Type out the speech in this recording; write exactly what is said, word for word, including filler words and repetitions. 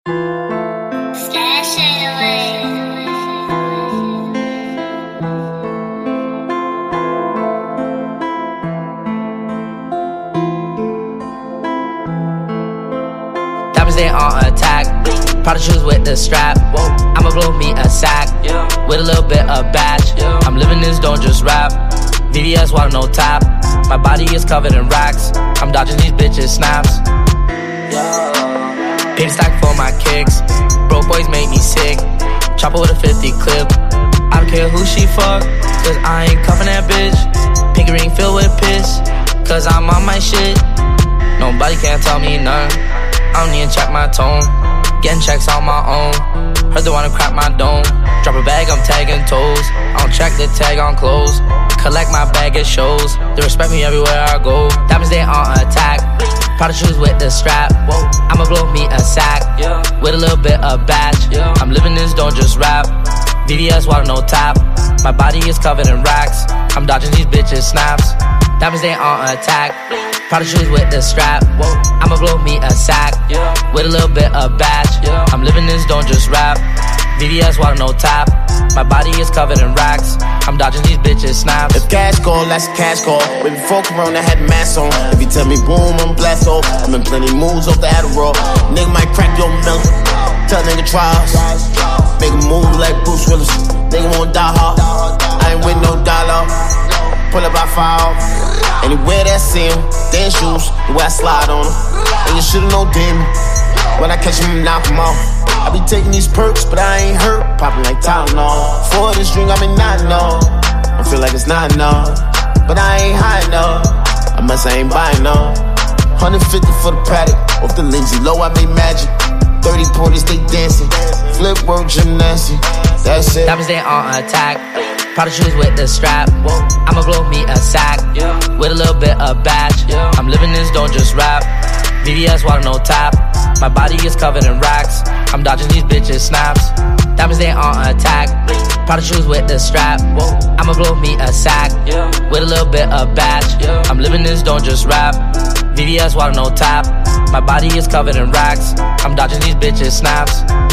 Stash it away. Diamonds they on attack. Prada shoes with the strap. I'ma blow me a sack with a little bit of batch. I'm living this, don't just rap. V V S water, no tap. My body is covered in racks. I'm dodging these bitches snaps. Pink stack for my kicks. Broke boys make me sick. Chopper with a fifty clip. I don't care who she fuck, cause I ain't cuffing that bitch. Pinky ring filled with piss, cause I'm on my shit. Nobody can tell me nothing. I don't even check my tone. Getting checks on my own. Heard they wanna crack my dome. Drop a bag, I'm tagging toes. I don't check the tag on clothes. Collect my bag at shows. They respect me everywhere I go. Diamonds they on attack. Prada shoes with the strap. I'ma blow me a sack with a little bit of batch. I'm living this, don't just rap. V V S water, no tap. My body is covered in racks. I'm dodging these bitches snaps. Diamonds they on attack. Prada shoes with the strap. I'ma blow me a sack with a little bit of batch. I'm living this, don't just rap. V V S water, no tap. My body is covered in racks. I'm dodging these bitches snaps. If cash call, that's a cash call. Way before Corona had mask on. If you tell me boom, I'm blast off. I'm in plenty moves off the Adderall. Nigga might crack your milk. Tell nigga try us. Make a move like Bruce Willis. Nigga won't die hard. I ain't with no dollar. Pull up, I file. Anywhere that see him, then shoes, the way I slide on him. And you should've known demon. When I catch him, knock him off. I be taking these perks, but I ain't hurt. Popping like Tylenol. For this drink, I been not know. I feel like it's not enough, but I ain't high enough. I must I ain't buying no. one hundred fifty for the paddock. Off the Lindsay low, I made magic. thirty pointers, they dancing. Flip work, gymnastics. That's it. Diamonds they on attack. Prada shoes with the strap. I'ma blow me a sack with a little bit of batch. I'm living this, don't just rap. V V S water, no tap. My body is covered in racks. I'm dodging these bitches snaps. Diamonds they on attack. Prada shoes with the strap. I'ma blow me a sack with a little bit of batch. I'm living this, don't just rap. V V S water, no tap. My body is covered in racks. I'm dodging these bitches snaps.